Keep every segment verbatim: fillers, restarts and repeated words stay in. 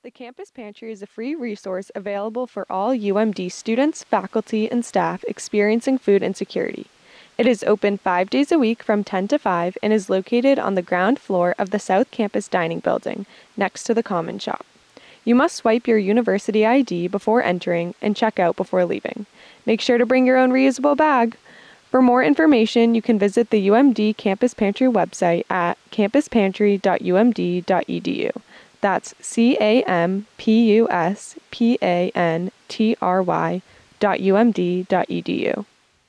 The Campus Pantry is a free resource available for all U M D students, faculty, and staff experiencing food insecurity. It is open five days a week from ten to five and is located on the ground floor of the South Campus Dining Building, next to the Common Shop. You must swipe your university I D before entering and check out before leaving. Make sure to bring your own reusable bag. For more information, you can visit the U M D Campus Pantry website at campus pantry dot u m d dot e d u. That's C A M P U S P A N T R Y dot U M D dot E D U.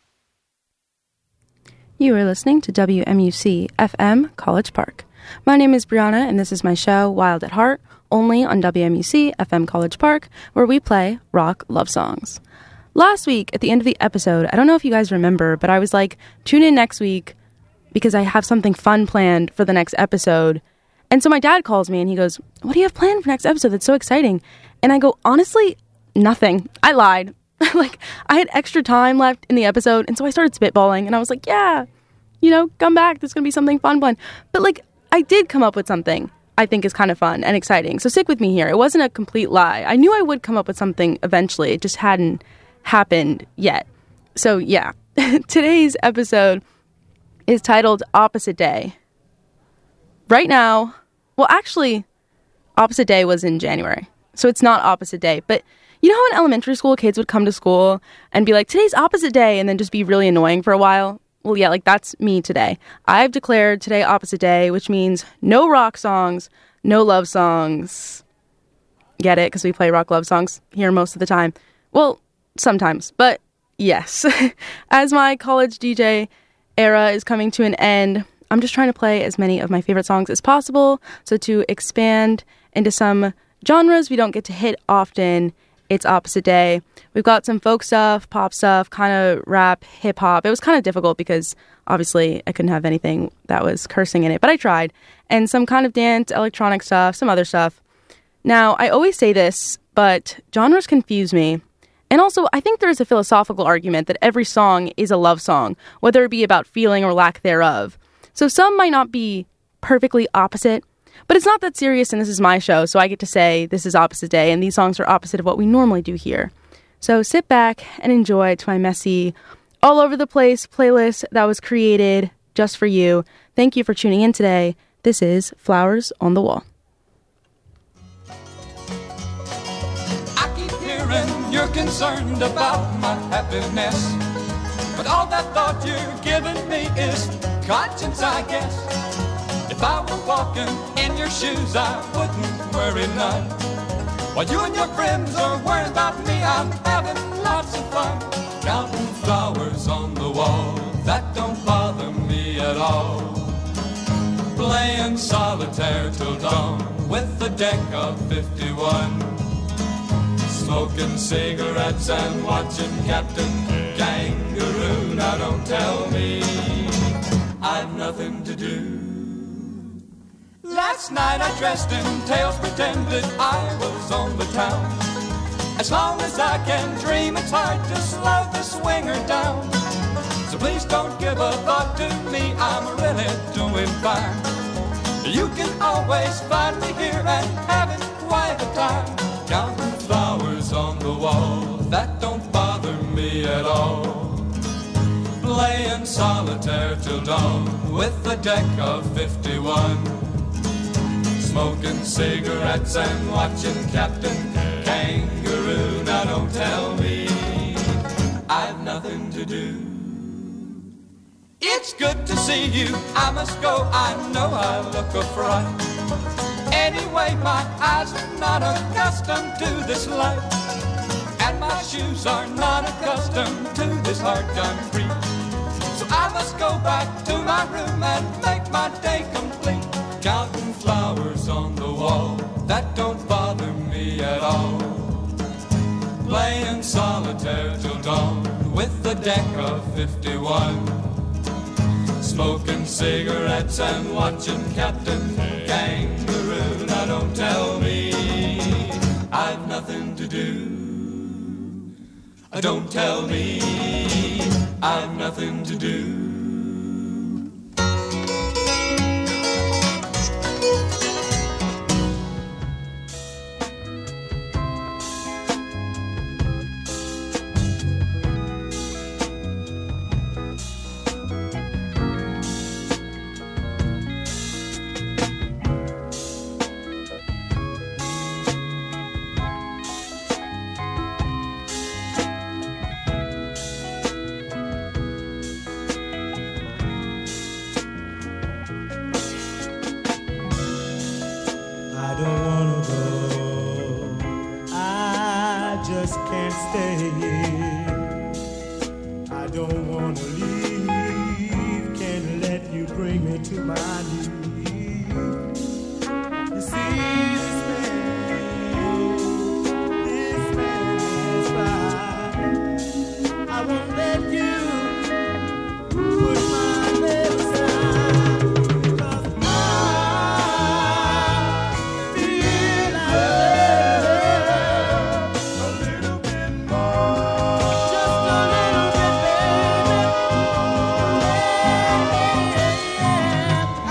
You are listening to W M U C F M College Park. My name is Brianna, and this is my show, Wild at Heart, only on W M U C F M College Park, where we play rock love songs. Last week, at the end of the episode, I don't know if you guys remember, but I was like, tune in next week because I have something fun planned for the next episode. And so my dad calls me and he goes, what do you have planned for next episode? That's so exciting. And I go, honestly, nothing. I lied. Like, I had extra time left in the episode, and so I started spitballing, and I was like, yeah, you know, come back. There's going to be something fun planned. But, like, I did come up with something I think is kind of fun and exciting. So stick with me here. It wasn't a complete lie. I knew I would come up with something eventually. It just hadn't happened yet. So, yeah. Today's episode is titled Opposite Day. Right now, well, actually, Opposite Day was in January, so it's not Opposite Day. But you know how in elementary school, kids would come to school and be like, today's Opposite Day, and then just be really annoying for a while? Well, yeah, like that's me today. I've declared today Opposite Day, which means no rock songs, no love songs. Get it? Because we play rock love songs here most of the time. Well, sometimes, but yes. As my college D J era is coming to an end, I'm just trying to play as many of my favorite songs as possible. So to expand into some genres we don't get to hit often, it's Opposite Day. We've got some folk stuff, pop stuff, kind of rap, hip-hop. It was kind of difficult because obviously I couldn't have anything that was cursing in it, but I tried. And some kind of dance, electronic stuff, some other stuff. Now, I always say this, but genres confuse me. And also, I think there is a philosophical argument that every song is a love song, whether it be about feeling or lack thereof. So some might not be perfectly opposite, but it's not that serious, and this is my show, so I get to say this is Opposite Day, and these songs are opposite of what we normally do here. So sit back and enjoy to my messy, all over the place playlist that was created just for you. Thank you for tuning in today. This is Flowers on the Wall. I keep hearing you're concerned about my happiness, but all that thought you're giving me is conscience, I guess. If I were walking in your shoes, I wouldn't worry none. While you and your friends are worried about me, I'm having lots of fun. Counting flowers on the wall, that don't bother me at all. Playing solitaire till dawn with a deck of fifty-one. Smoking cigarettes and watching Captain Kangaroo. Now don't tell me I've nothing to do. Last night I dressed in tails, pretended I was on the town. As long as I can dream, it's hard to slow the swinger down. So please don't give a thought to me, I'm really doing fine. You can always find me here and having quite a time. Counting flowers on the wall, that don't bother me at all. Playing solitaire till dawn with a deck of fifty-one. Smoking cigarettes and watching Captain Kangaroo. Now don't tell me I've nothing to do. It's good to see you, I must go, I know I look a fright. Anyway, my eyes are not accustomed to this light, and my shoes are not accustomed to this hard concrete. So I must go back to my room and make my day complete. Counting flowers on the wall, that don't bother me at all. Playing solitaire till dawn with a deck of fifty-one. Smoking cigarettes and watching Captain Kangaroo. Now don't tell me I've nothing to do. Don't tell me I've nothing to do. stay here. I don't want to leave. Can't let you bring me to my knees. You see, this man, this man is right. I won't let you put my lips aside, because I feel I love a little bit more, just a little bit, baby. I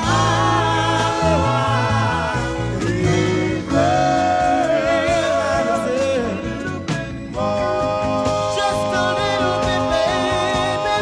just a little bit, baby.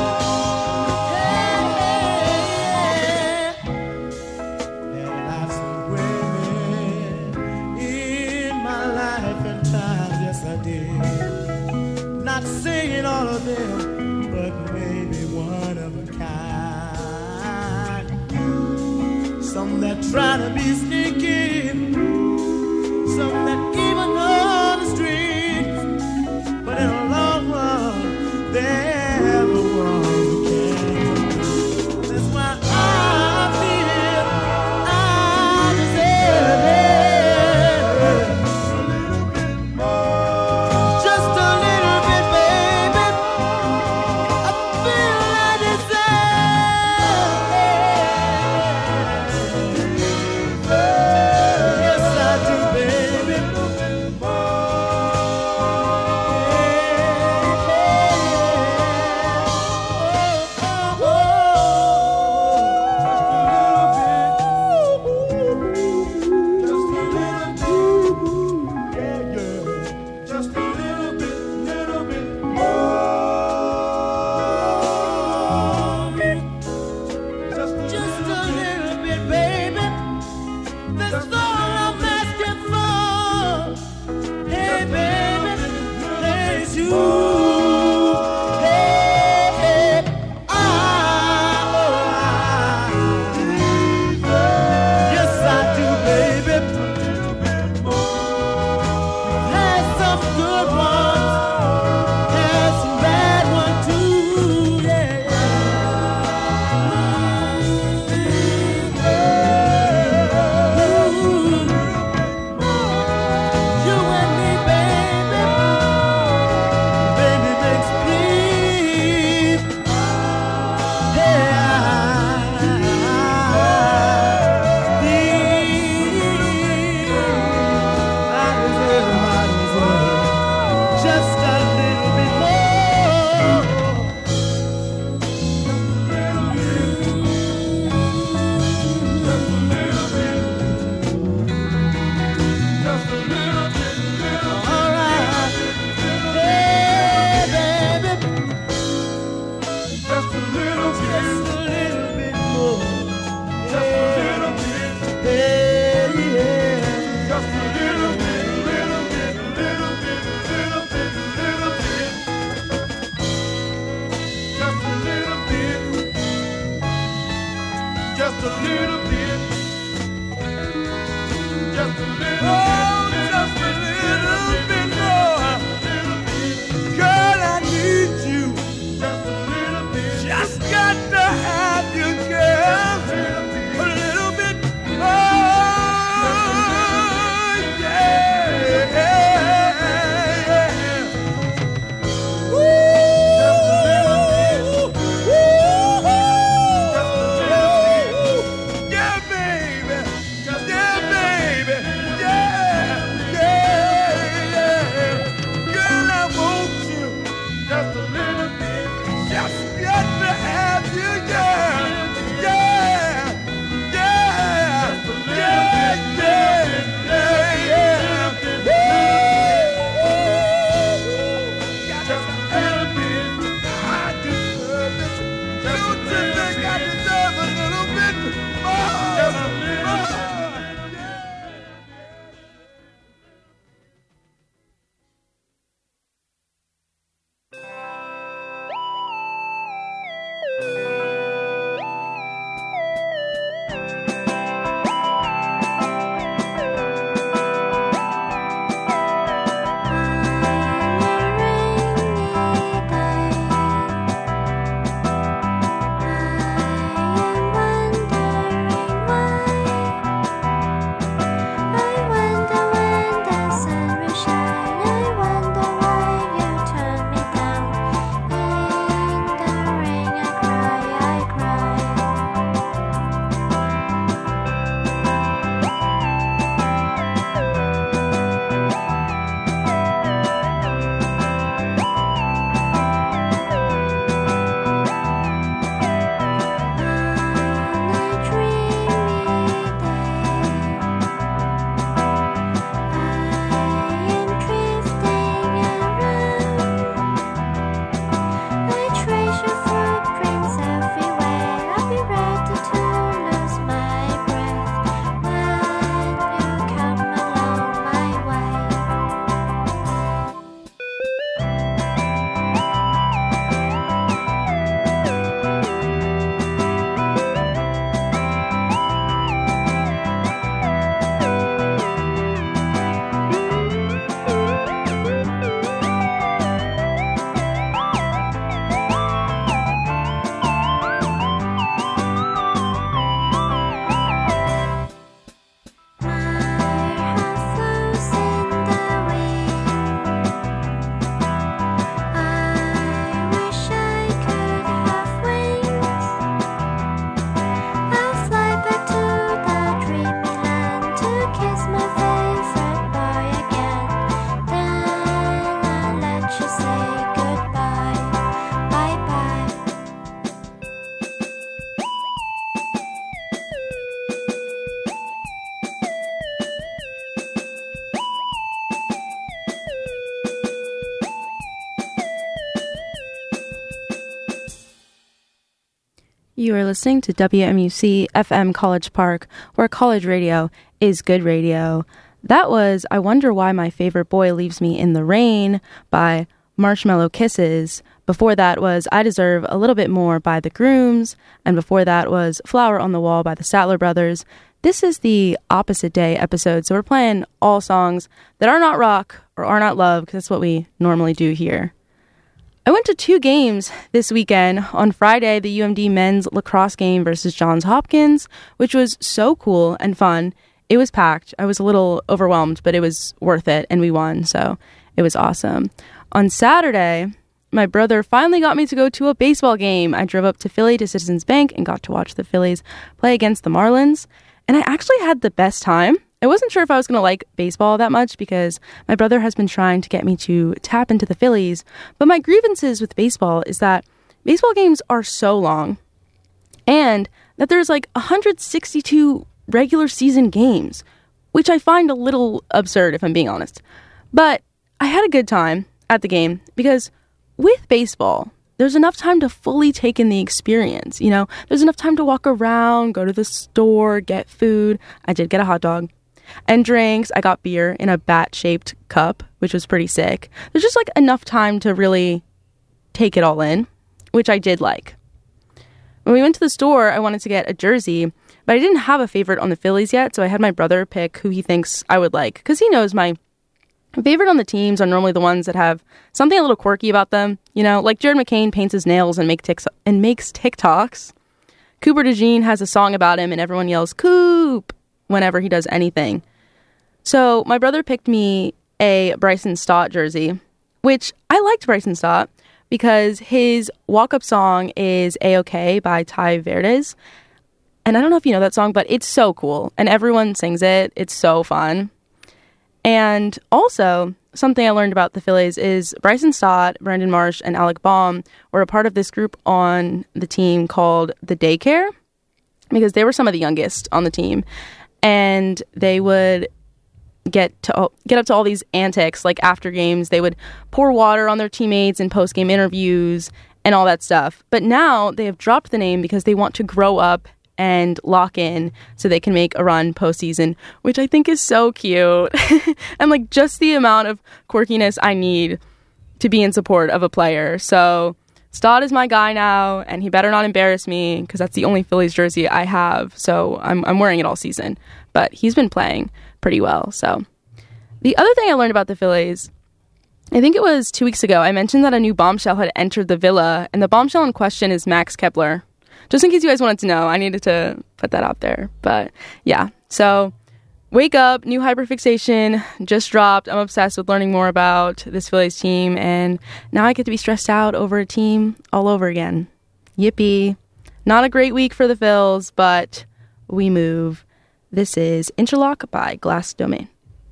There are lots of women in my life and times, yes I did. Not saying all of them, but maybe one of a kind. Some that try to be sneaky, some that even on the streets, but in the long run, they're the ones who can. That's why I feel I deserve it. Just a little bit, baby. I feel I deserve it. Yes, I do, baby. Just a little bit, baby. That's all I'm asking for. Hey, baby, please you. Hey, hey, I, yes, I do, baby. Had some good ones, had some bad ones too. Yeah, you and me, baby. Baby makes believe. Yeah, I deserve, I deserve just a little bit more. All right, hey, baby, just a little bit, just a little bit more, just a little bit, hey, yeah, just a little bit, little bit, little bit, little bit, little bit, just a little bit, just a little bit, just a little. Oh, just a little bit more. Girl, I need you. Just a little bit. Just got to have you, girl. A little bit more. Yeah, yeah. Woo! Just a little bit. Woo! Just a little bit. Yeah, baby. Yeah, baby. Yeah. You are listening to W M U C F M College Park, where college radio is good radio. That was I Wonder Why My Favorite Boy Leaves Me in the Rain by Marshmallow Kisses. Before that was I Deserve a Little Bit More by The Grooms. And before that was Flower on the Wall by the Statler Brothers. This is the Opposite Day episode, so we're playing all songs that are not rock or are not love, because that's what we normally do here. I went to two games this weekend. On Friday, the U M D men's lacrosse game versus Johns Hopkins, which was so cool and fun. It was packed. I was a little overwhelmed, but it was worth it, and we won, so it was awesome. On Saturday, my brother finally got me to go to a baseball game. I drove up to Philly to Citizens Bank and got to watch the Phillies play against the Marlins, and I actually had the best time. I wasn't sure if I was going to like baseball that much because my brother has been trying to get me to tap into the Phillies, but my grievances with baseball is that baseball games are so long and that there's like one hundred sixty-two regular season games, which I find a little absurd if I'm being honest. But I had a good time at the game because with baseball, there's enough time to fully take in the experience. You know, there's enough time to walk around, go to the store, get food. I did get a hot dog. And drinks. I got beer in a bat-shaped cup, which was pretty sick. There's just like enough time to really take it all in, which I did like. When we went to the store, I wanted to get a jersey, but I didn't have a favorite on the Phillies yet, so I had my brother pick who he thinks I would like, because he knows my favorite on the teams are normally the ones that have something a little quirky about them. You know, like Jared McCain paints his nails and, make tic- and makes TikToks. Cooper DeJean has a song about him, and everyone yells, "Coop!" whenever he does anything. So my brother picked me a Bryson Stott jersey, which I liked Bryson Stott because his walk-up song is A-OK by Ty Verdes. And I don't know if you know that song, but it's so cool. And everyone sings it. It's so fun. And also, something I learned about the Phillies is Bryson Stott, Brandon Marsh, and Alec Baum were a part of this group on the team called The Daycare because they were some of the youngest on the team. And they would get to get up to all these antics, like after games, they would pour water on their teammates in post-game interviews and all that stuff. But now they have dropped the name because they want to grow up and lock in so they can make a run postseason, which I think is so cute. And like just the amount of quirkiness I need to be in support of a player. So Stott is my guy now, and he better not embarrass me because that's the only Phillies jersey I have. So I'm I'm wearing it all season. But he's been playing pretty well. So the other thing I learned about the Phillies, I think it was two weeks ago, I mentioned that a new bombshell had entered the villa, and the bombshell in question is Max Kepler. Just in case you guys wanted to know, I needed to put that out there. But yeah, so wake up, new hyperfixation just dropped. I'm obsessed with learning more about this Phillies team, and now I get to be stressed out over a team all over again. Yippee. Not a great week for the Phils, but we move. This is Interlock by Glass Domain.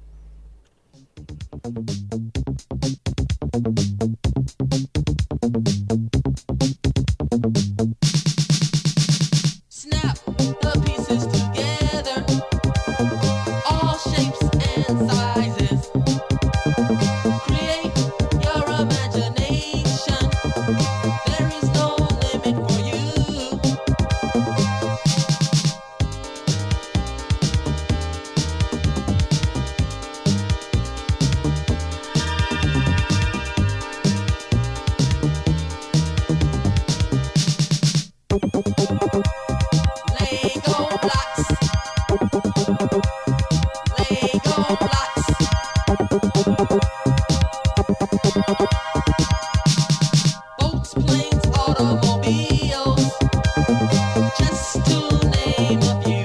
Snap the pieces together, all shapes and sizes. Create your imagination. There is no limit for you. Lego blocks. Lego blocks. Boats, planes, automobiles, just to name a few.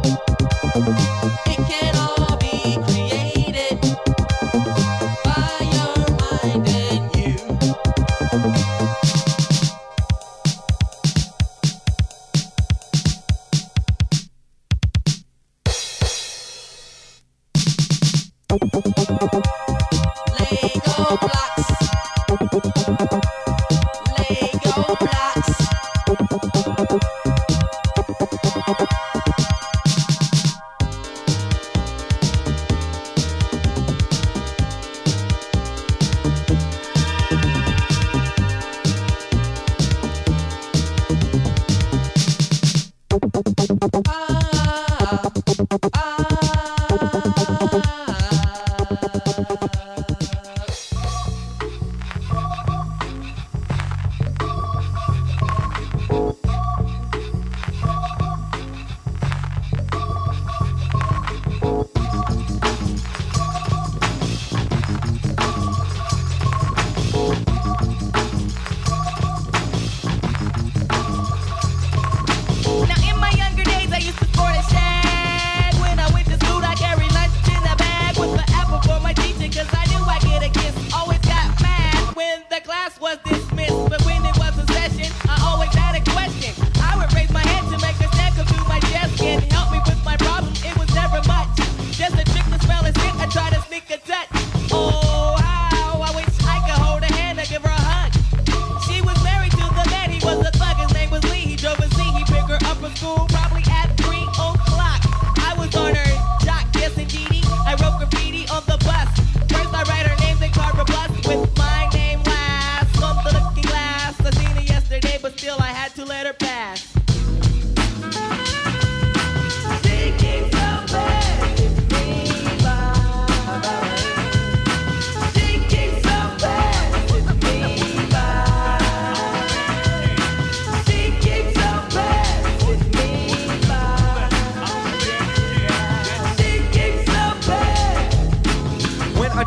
It can all be created by your mind and you. Lego blocks. Lego blocks.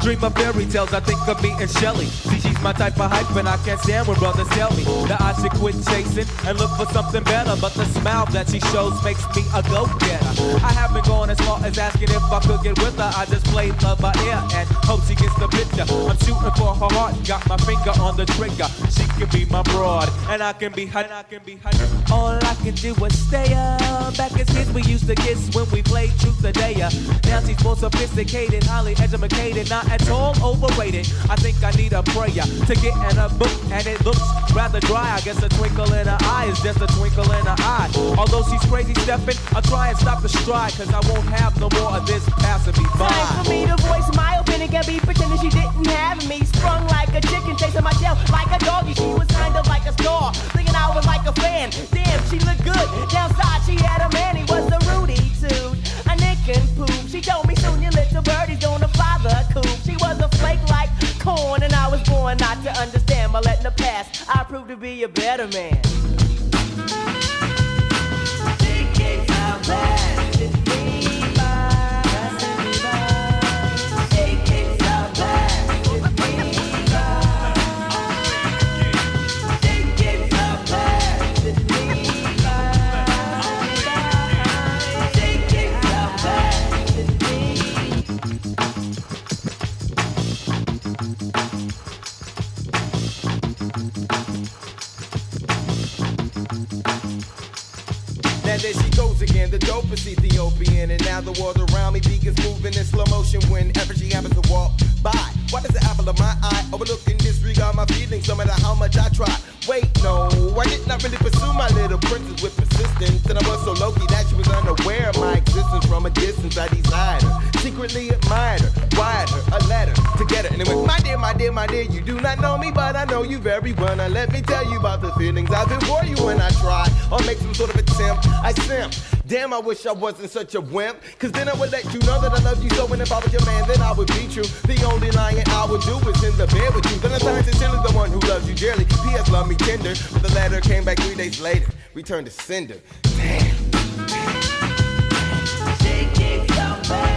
dream of fairy tales, I think of me and Shelly. See, she's my type of hype, and I can't stand when brothers tell me that I should quit chasing and look for something better. But the smile that she shows makes me a go-getter. I haven't gone as far as asking if I could get with her. I just play love by ear and hope she gets the picture. I'm shooting for her heart, got my finger on the trigger. She can be my broad, and I can be her. And I can be her. All I can do is stay up. Back as kids, we used to kiss when we played truth or dare. Now she's more sophisticated, highly educated, not at all overrated. I think I need a prayer to get in a book, and it looks rather dry. I guess a twinkle in her eye is just a twinkle in her eye. Although she's crazy stepping, I'll try and stop the stride, cause I won't have no more of this passing me by. Time for me to voice my opinion, can't be pretending she didn't have me. Sprung like a chicken, chasing my tail like a doggy. She was kind of like a star, thinking I was like a fan. Damn, she looked good. Downside, she had a man, he was a Rudy Toot, a nick and poop. She told me soon your little birdie's gonna fly the coop. She was a flake like corn, and I was born not to understand. But letting the past, I proved to be a better man. She kicks out back, it's me, bye. She kicks out back, it's me, bye. She kicks out back, it's me, bye. She kicks out back, it's me. Now there she goes again, the dopest Ethiopian. And now the world around me begins moving in slow motion whenever she happens to walk by. Why does the apple of my eye overlook and disregard my feelings no matter how much I try? Wait, no, I did not really pursue my little princess with persistence. And I was so low-key that she was unaware of my existence. From a distance I desired her, secretly admired her, wired her a letter to get her. And it went, my dear, my dear, my dear, you do not know me, but I know you very well. Now let me tell you about the feelings I feel for you when I try or make some sort of attempt. I simp. Damn, I wish I wasn't such a wimp, cause then I would let you know that I love you so, and if I was your man, then I would be true. The only lying I would do is in the bed with you. Then I signed sincerely the one who loves you dearly. P S love me tender, but the letter came back three days later, returned to sender. Damn. She kicks out back.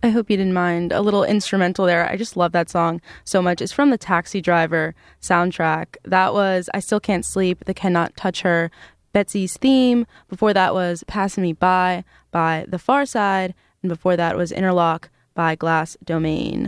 I hope you didn't mind a little instrumental there. I just love that song so much. It's from the Taxi Driver soundtrack. That was I Still Can't Sleep, The Cannot Touch Her, Betsy's Theme. Before that was Passing Me By by The Far Side. And before that was Interlock by Glass Domain.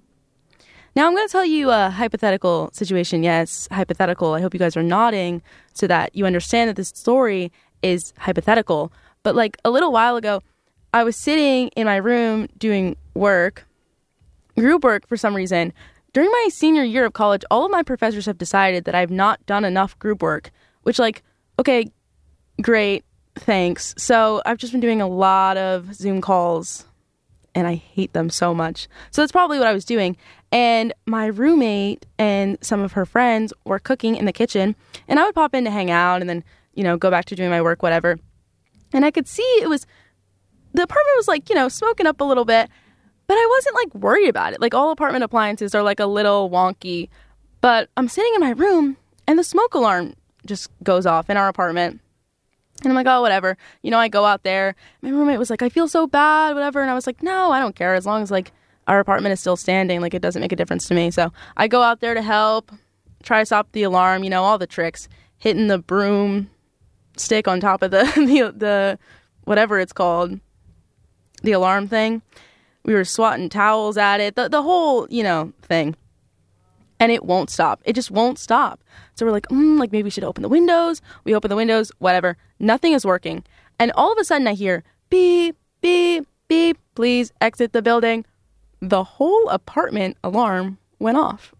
Now I'm going to tell you a hypothetical situation. Yes, hypothetical. I hope you guys are nodding so that you understand that this story is hypothetical. But like a little while ago, I was sitting in my room doing work, group work for some reason. During my senior year of college, all of my professors have decided that I've not done enough group work, which like, okay, great, thanks. So I've just been doing a lot of Zoom calls and I hate them so much. So that's probably what I was doing. And my roommate and some of her friends were cooking in the kitchen and I would pop in to hang out and then, you know, go back to doing my work, whatever. And I could see it was, the apartment was like, you know, smoking up a little bit, but I wasn't like worried about it. Like all apartment appliances are like a little wonky, but I'm sitting in my room and the smoke alarm just goes off in our apartment. And I'm like, oh, whatever. You know, I go out there. My roommate was like, I feel so bad, whatever. And I was like, no, I don't care. As long as like our apartment is still standing, like it doesn't make a difference to me. So I go out there to help, try to stop the alarm, you know, all the tricks, hitting the broom stick on top of the, the, the whatever it's called, the alarm thing. We were swatting towels at it, the, the whole, you know, thing. And it won't stop. It just won't stop. So we're like, mm, like maybe we should open the windows. We open the windows, whatever. Nothing is working. And all of a sudden I hear beep, beep, beep, please exit the building. The whole apartment alarm went off.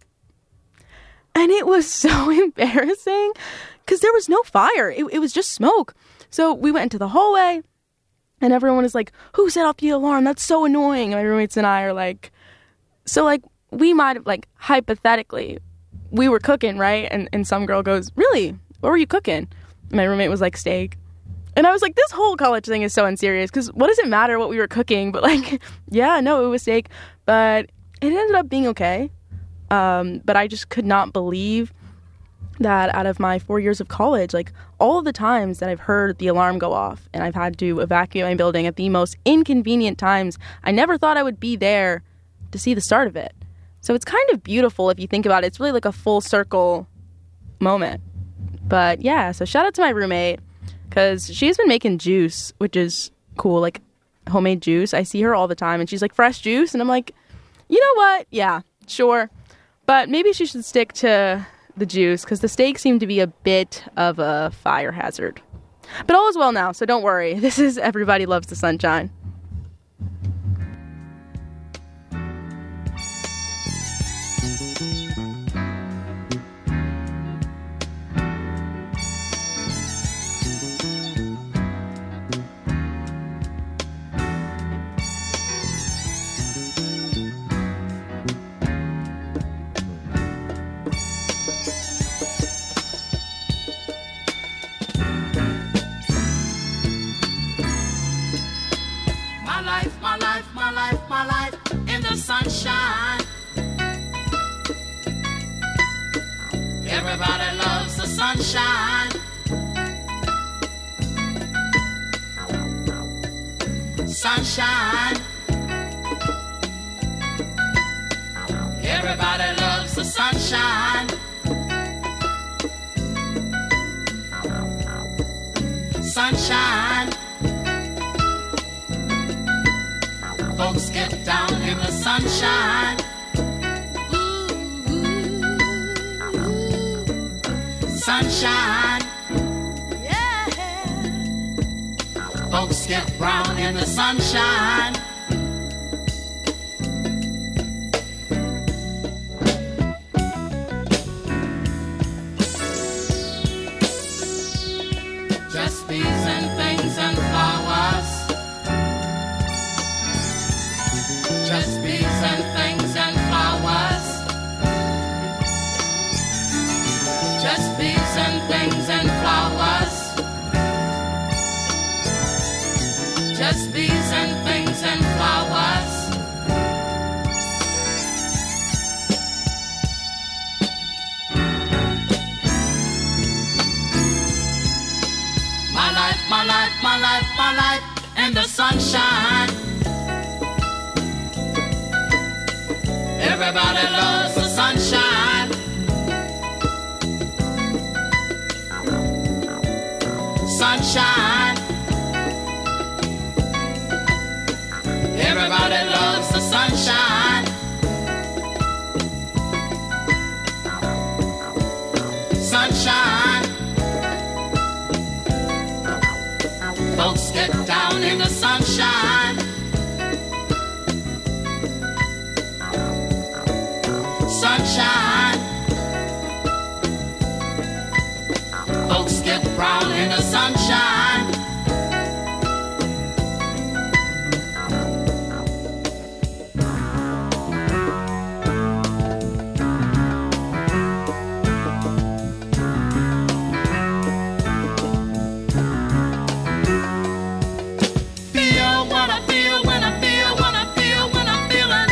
And it was so embarrassing because there was no fire. It, it was just smoke. So we went into the hallway and everyone was like, who set off the alarm? That's so annoying. And my roommates and I are like, so like, we might have, like, hypothetically, we were cooking, right? And and some girl goes, really? What were you cooking? And my roommate was like, steak. And I was like, this whole college thing is so unserious, because what does it matter what we were cooking? But, like, yeah, no, it was steak. But it ended up being okay. Um, but I just could not believe that out of my four years of college, like, all of the times that I've heard the alarm go off and I've had to evacuate my building at the most inconvenient times, I never thought I would be there to see the start of it. So it's kind of beautiful if you think about it. It's really like a full circle moment. But yeah, so shout out to my roommate because she's been making juice, which is cool, like homemade juice. I see her all the time and she's like, fresh juice. And I'm like, you know what? Yeah, sure. But maybe she should stick to the juice because the steak seemed to be a bit of a fire hazard. But all is well now, so don't worry. This is Everybody Loves the Sunshine. Sunshine. Everybody loves the sunshine. Sunshine. Everybody loves the sunshine. Sunshine. Folks get down in the sunshine. Sunshine. Yeah. Folks get brown in the sunshine. Just bees and things and flowers. Just bees and things and flowers. Just bees and things and flowers. Just bees and things and flowers. My life, my life, my life, my life in the sunshine. Everybody loves the sunshine. Sunshine. Everybody loves the sunshine. Sunshine. Folks get down in the sunshine. Sunshine. Folks get brown in the sunshine. Feel what I feel when I feel what I feel when I'm feeling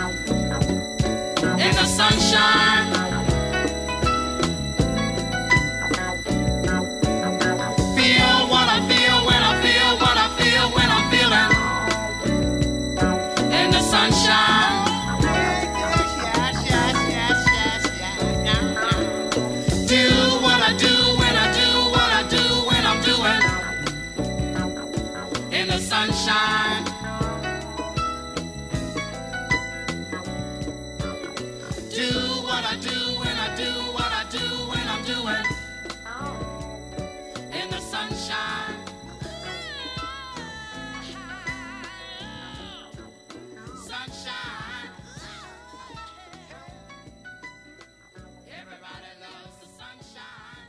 in the sunshine. Feel what I feel when I feel what I feel when I'm feeling in the sunshine. Do what I do when I do what I do when I'm doing in the sunshine. Do what I do when I do what I do when I'm doing in the sunshine. Sunshine. Everybody loves the sunshine.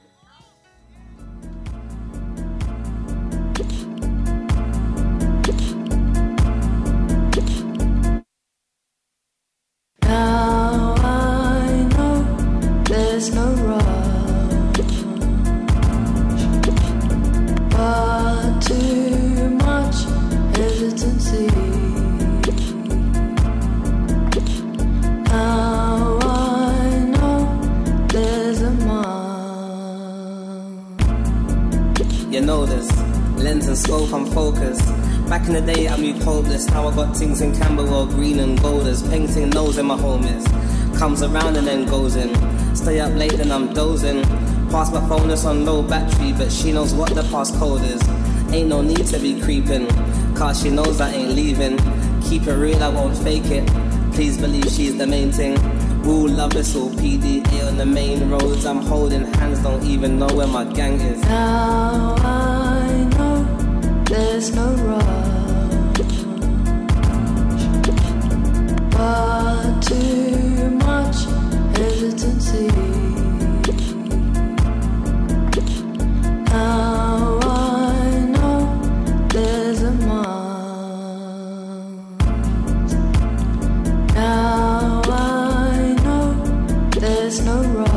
Now I know there's no rush, but too much hesitancy. Now I know there's a mind. You know this, lens and scope, I'm focused. Back in the day I moved hopeless. Now I got things in Camberwell, green and golders. Painting knows where my home is. Comes around and then goes in. Stay up late then I'm dozing. Pass my phone, it's on low battery, but she knows what the passcode is. Ain't no need to be creeping, cause she knows I ain't leaving. Keep it real, I won't fake it. Please believe she's the main thing. Ooh, love this all P D A on the main roads. I'm holding hands, don't even know where my gang is. Now I know there's no rush, but too much hesitancy. Now I know there's a mind. Now I know there's no rush.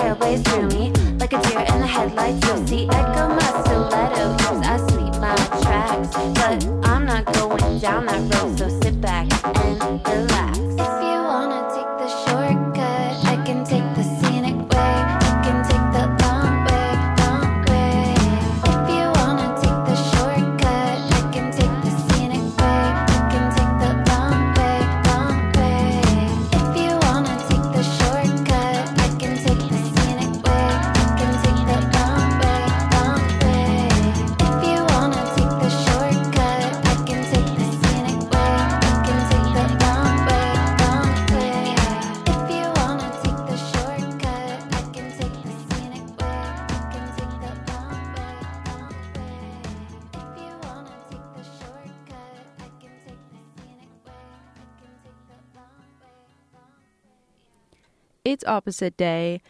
hair waves through me like a deer in the headlights. You'll see echo my stiletto. Yes, I sweep my tracks, but I'm not going down that road. So sit back and relax. If you wanna take the shortcut, I can take the scenic way. You can take the long way, long way. If you wanna take the shortcut, I can take the scenic way. You can take the long way, long way. If you wanna take the shortcut, I can take the scenic way. You can take the long way, long way. If you wanna take the shortcut, I can take the scenic way. You can take the long way, long way. If you wanna take the shortcut, I can take the scenic way. You can take the long way, long way. If you wanna take the shortcut, I can take the scenic way. I can take the long way, long way. It's opposite day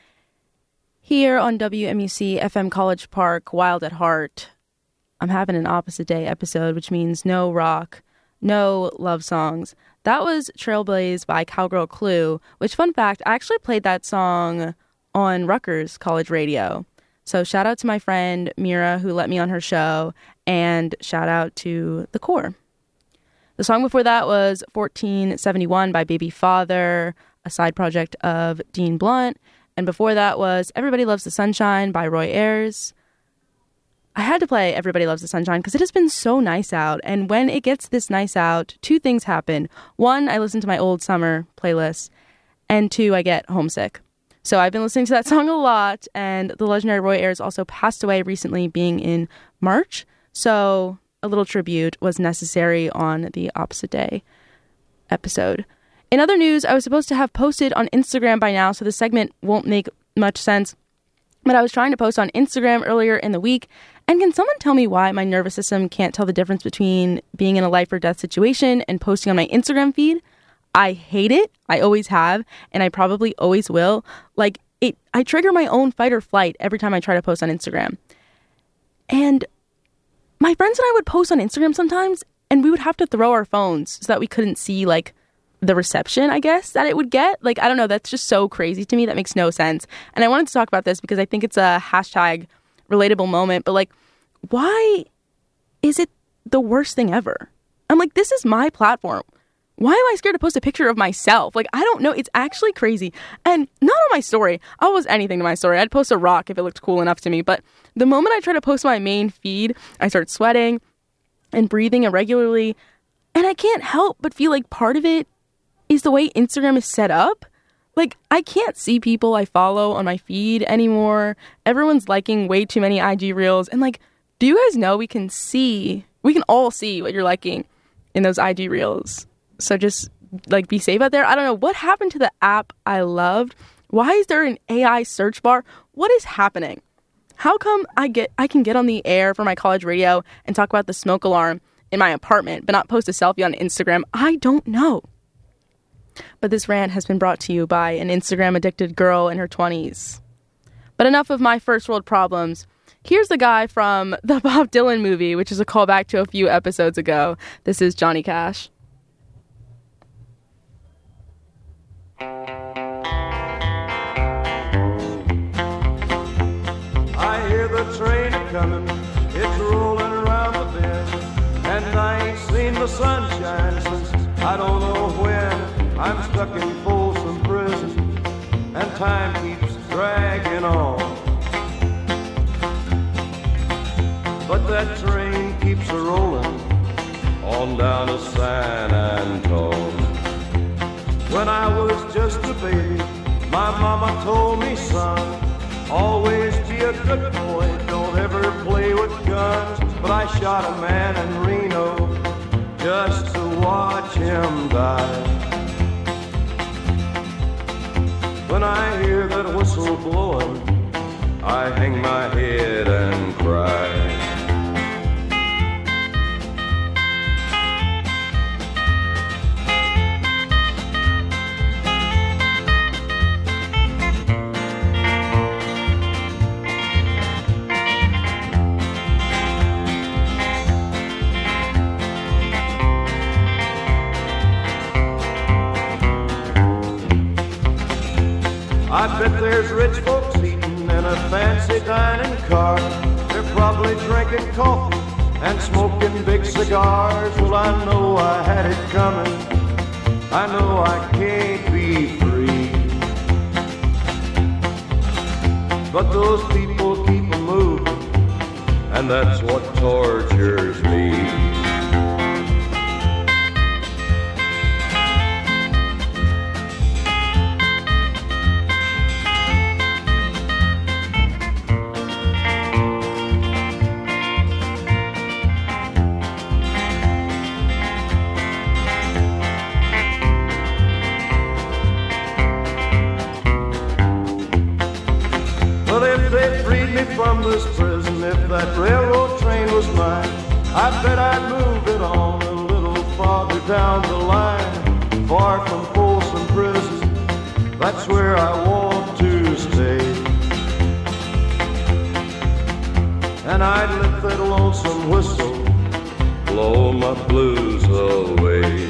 here on W M U C F M College Park, Wild at Heart. I'm having an opposite day episode, which means no rock, no love songs. That was Trailblaze by Cowgirl Clue, which, fun fact, I actually played that song on Rutgers College Radio. So shout out to my friend Mira, who let me on her show, and shout out to the Core. The song before that was fourteen seventy-one by Baby Father, a side project of Dean Blunt. And before that was Everybody Loves the Sunshine by Roy Ayers. I had to play Everybody Loves the Sunshine because it has been so nice out. And when it gets this nice out, two things happen. One, I listen to my old summer playlist. And two, I get homesick. So I've been listening to that song a lot. And the legendary Roy Ayers also passed away recently, being in March. So a little tribute was necessary on the opposite day episode. In other news, I was supposed to have posted on Instagram by now, so the segment won't make much sense. But I was trying to post on Instagram earlier in the week. And can someone tell me why my nervous system can't tell the difference between being in a life or death situation and posting on my Instagram feed? I hate it. I always have. And I probably always will. Like, it, I trigger my own fight or flight every time I try to post on Instagram. And my friends and I would post on Instagram sometimes, and we would have to throw our phones so that we couldn't see, like, the reception, I guess, that it would get. Like, I don't know. That's just so crazy to me. That makes no sense. And I wanted to talk about this because I think it's a hashtag relatable moment. But, like, why is it the worst thing ever? I'm like, this is my platform. Why am I scared to post a picture of myself? Like, I don't know. It's actually crazy. And not on my story. I'll post anything to my story. I'd post a rock if it looked cool enough to me. But the moment I try to post my main feed, I start sweating and breathing irregularly. And I can't help but feel like part of it is the way Instagram is set up. Like, I can't see people I follow on my feed anymore. Everyone's liking way too many I G Reels. And, like, do you guys know we can see, we can all see what you're liking in those I G Reels? So just, like, be safe out there. I don't know. What happened to the app I loved? Why is there an A I search bar? What is happening? How come I get I can get on the air for my college radio and talk about the smoke alarm in my apartment, but not post a selfie on Instagram? I don't know. But this rant has been brought to you by an Instagram-addicted girl in her twenties. But enough of my first world problems. Here's the guy from the Bob Dylan movie, which is a callback to a few episodes ago. This is Johnny Cash. I hear the train a-comin', it's rolling around the bend, and I ain't seen the sunshine since I don't know when. I'm stuck in Folsom Prison, and time keeps dragging on. But that train keeps a-rolling on down to San Antone. When I was just a baby, my mama told me, son, always be a good boy, don't ever play with guns. But I shot a man in Reno just to watch him die. When I hear that whistle blowing, I hang my head and cry. I bet there's rich folks in a fancy dining car. They're probably drinking coffee and smoking big cigars. Well, I know I had it coming. I know I can't be free. But those people keep a moving, and that's what tortures me. From this prison, if that railroad train was mine, I bet I'd move it on a little farther down the line, far from Folsom Prison. That's where I want to stay. And I'd let that lonesome whistle blow my blues away.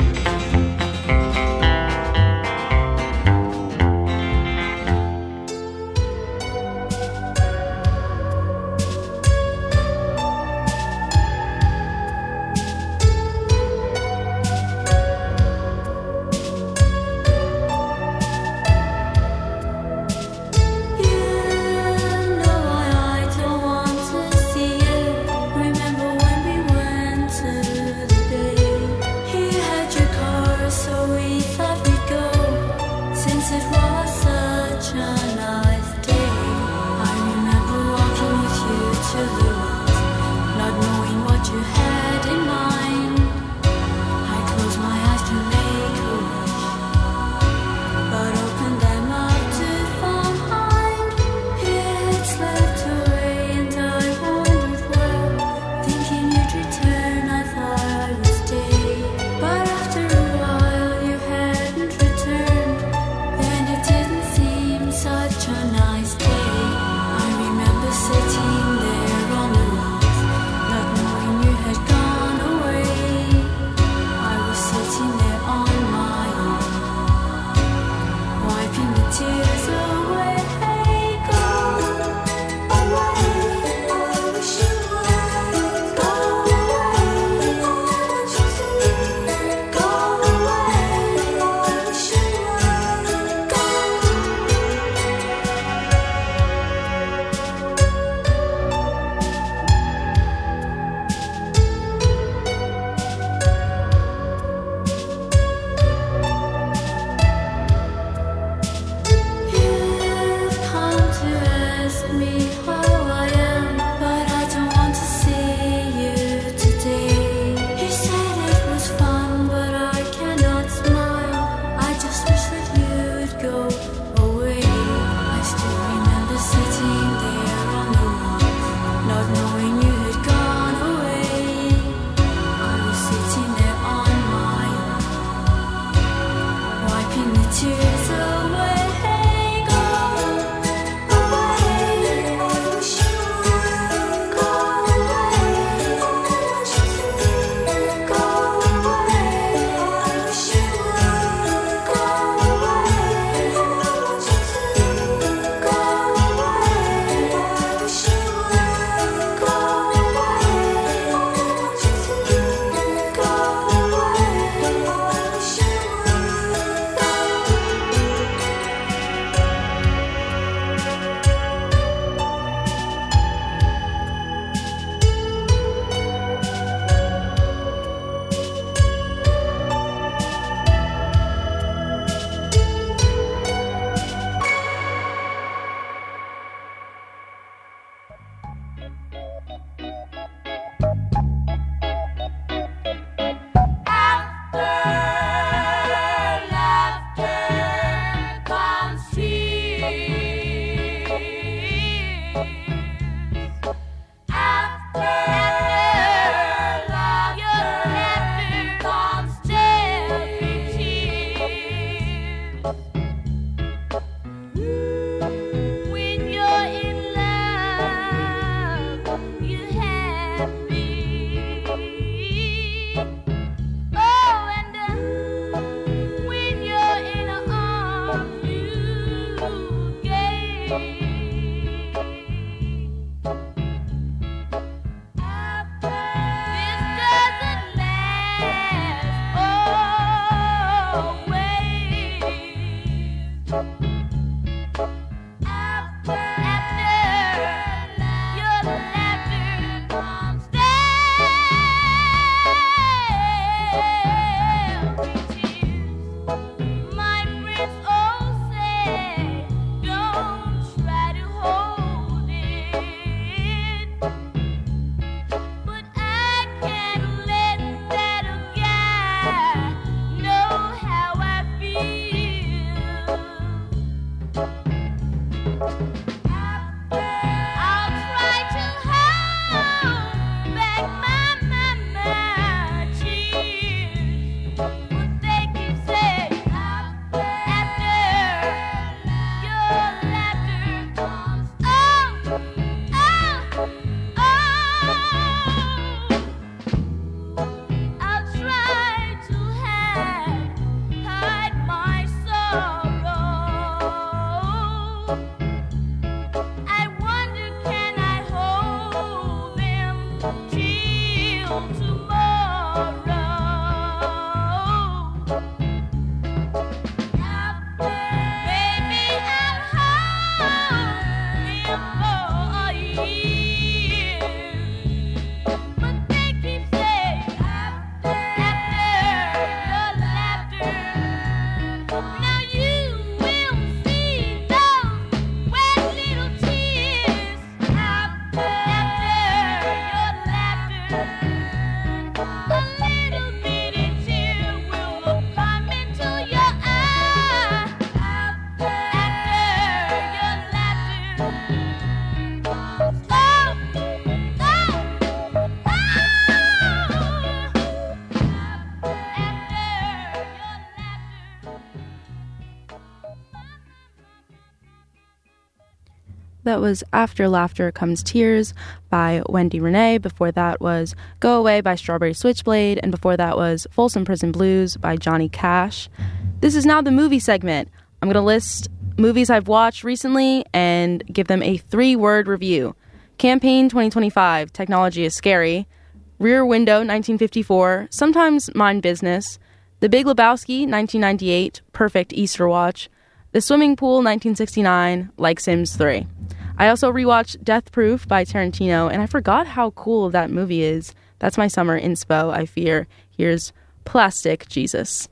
that was After Laughter Comes Tears by Wendy Renee. Before that was Go Away by Strawberry Switchblade. And before that was Folsom Prison Blues by Johnny Cash. This is now the movie segment. I'm going to list movies I've watched recently and give them a three-word review. Campaign twenty twenty-five, Technology is Scary. Rear Window, nineteen fifty-four, Sometimes Mind Business. The Big Lebowski, nineteen ninety-eight, Perfect Easter Watch. The Swimming Pool, nineteen sixty-nine, Like Sims three. I also rewatched Death Proof by Tarantino, and I forgot how cool that movie is. That's my summer inspo, I fear. Here's Plastic Jesus.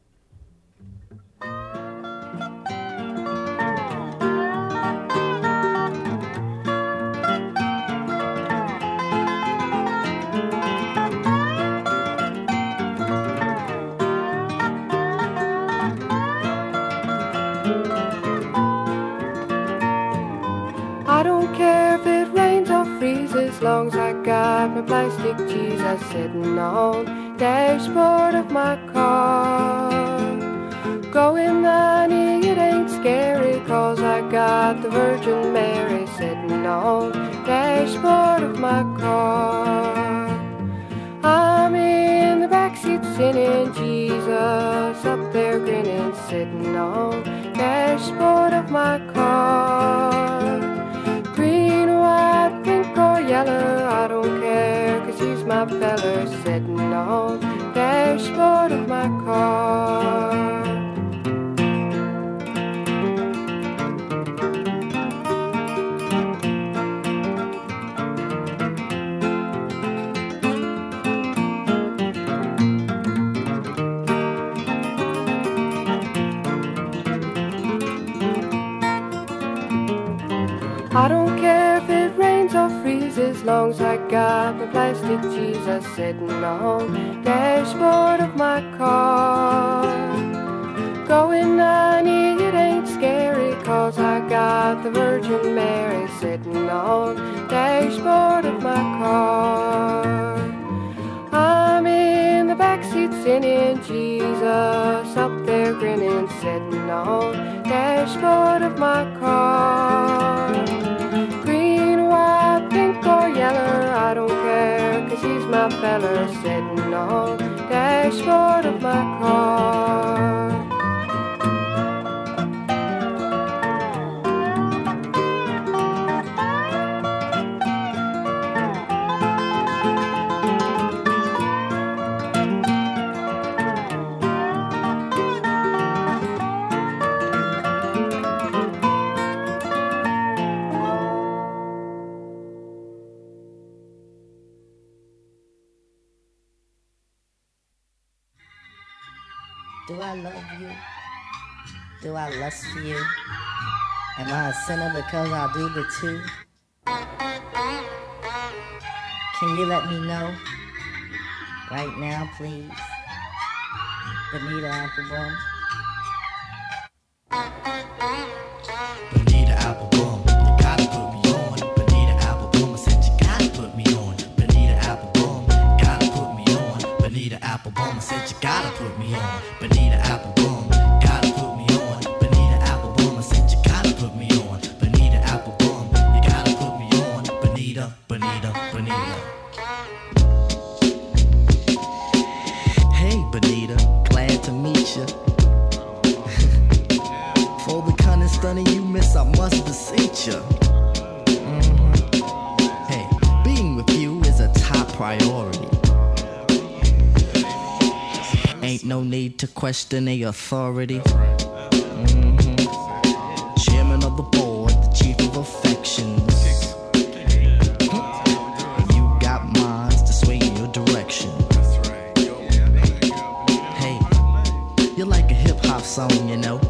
I don't care if it rains or freezes, as long as I got my plastic Jesus sitting on the dashboard of my car. Going ninety, it ain't scary, cause I got the Virgin Mary sitting on the dashboard of my car. I'm in the backseat singing Jesus, up there grinning, sitting on the dashboard of my car. Green, white, pink or yellow, I don't care, cause he's my feller, sitting on the dashboard of my car. I don't care if it rains or freezes, as long as I got my plastic Jesus sitting on the dashboard of my car. Going ninety, it ain't scary, cause I got the Virgin Mary sitting on the dashboard of my car. I'm in the backseat singing Jesus, up there grinning, sitting on the dashboard of my car. Green, white, pink or yellow, I don't care, cause he's my feller, sitting on the dashboard of my car. Do I love you? Do I lust for you? Am I a sinner because I do the two? Can you let me know? Right now, please. Bonita Applebum. Bonita Applebum, you gotta put me on. Bonita Applebum, I said you gotta put me on. Bonita Applebum, gotta put me on. Bonita Applebum, I said you gotta put me on. Bonita Applebum, gotta put me on. Bonita Applebum, I said you gotta put me on. Bonita Applebum, you gotta put me on. Bonita, Bonita, Bonita. Hey Bonita, glad to meet you. For the kind of stunning you miss, I must beseech you. Mm-hmm. Hey, being with you is a top priority. Ain't no need to question the authority. Mm-hmm. Chairman of the board, the chief of affections. Mm-hmm. You got minds to sway in your direction. Hey, you're like a hip-hop song, you know.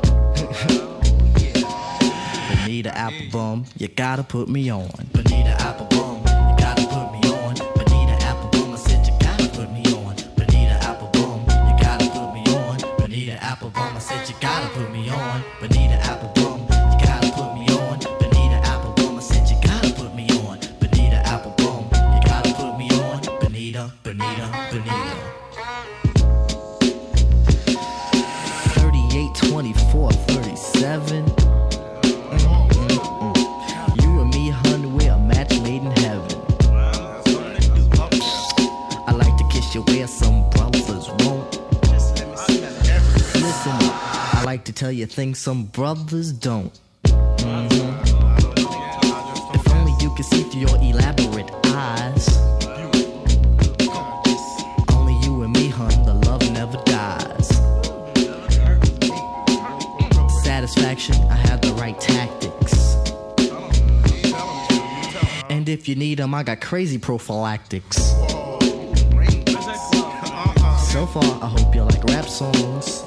Bonita Applebum, you gotta put me on. Bonita Applebum, you gotta put me on. Bonita Applebum, I said you gotta put me on. Bonita Applebum, you gotta put me on. Bonita Applebum, I said you gotta put me on. Bonita Applebum, you gotta put me on. Bonita Applebum, I said you gotta put me on. Bonita Applebum, you gotta put me on. Bonita, Bonita, Bonita. thirty-eight, twenty-four, thirty-seven. tell you things some brothers don't. Mm-hmm. If only you could see through your elaborate eyes. Only you and me, hun, the love never dies. Satisfaction, I have the right tactics. And if you need them, I got crazy prophylactics. So far, I hope you like rap songs.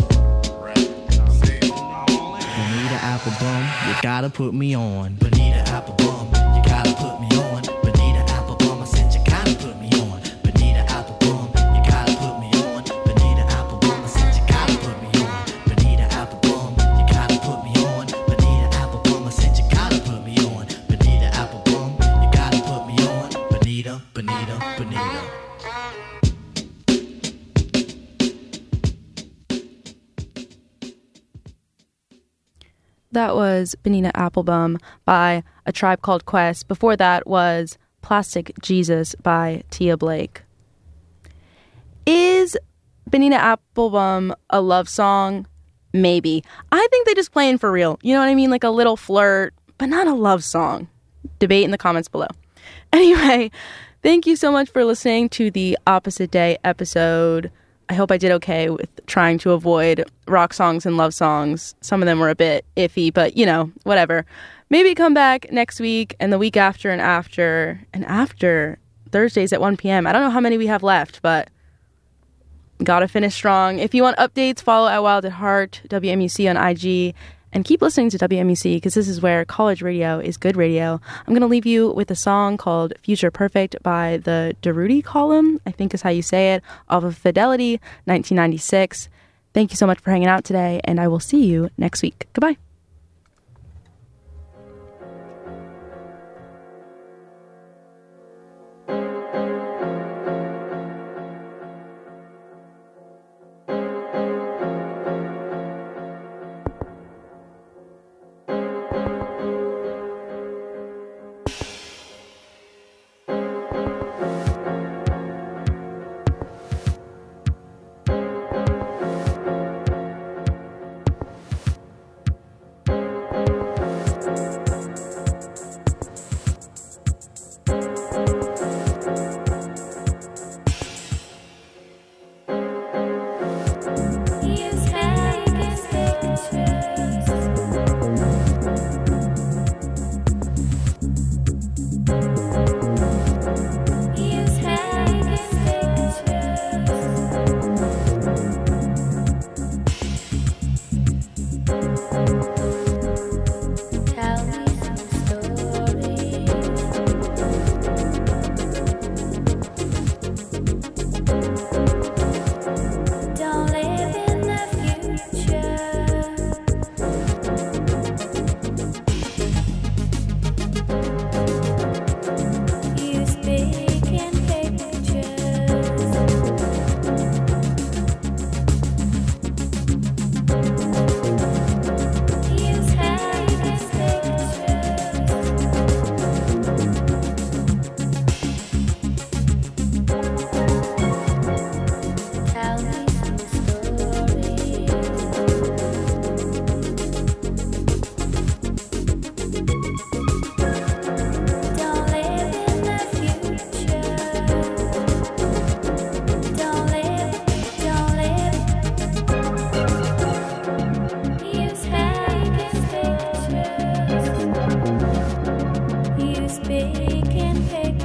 Bonita Applebum, you gotta put me on. Bonita Applebum, you gotta put me on. Bonita Applebum, I said you gotta put me on. Bonita Applebum, you gotta put me on. Bonita Applebum, I said you gotta put me on. Bonita Applebum, you gotta put me on. Bonita Applebum, I said you gotta put me on. Bonita Applebum, you gotta put me on. Bonita, Bonita, Bonita. That was Bonita Applebum by A Tribe Called Quest. Before that was Plastic Jesus by Tia Blake. Is Bonita Applebum a love song? Maybe. I think they just playing for real. You know what I mean? Like a little flirt, but not a love song. Debate in the comments below. Anyway, thank you so much for listening to the Opposite Day episode. I hope I did okay with trying to avoid rock songs and love songs. Some of them were a bit iffy, but, you know, whatever. Maybe come back next week and the week after and after and after Thursdays at one p.m. I don't know how many we have left, but gotta finish strong. If you want updates, follow at Wild at Heart, W M U C on I G, and keep listening to W M U C because this is where college radio is good radio. I'm going to leave you with a song called Future Perfect by the Darude Column, I think is how you say it, off of Fidelity, nineteen ninety-six. Thank you so much for hanging out today, and I will see you next week. Goodbye. Speak in pictures.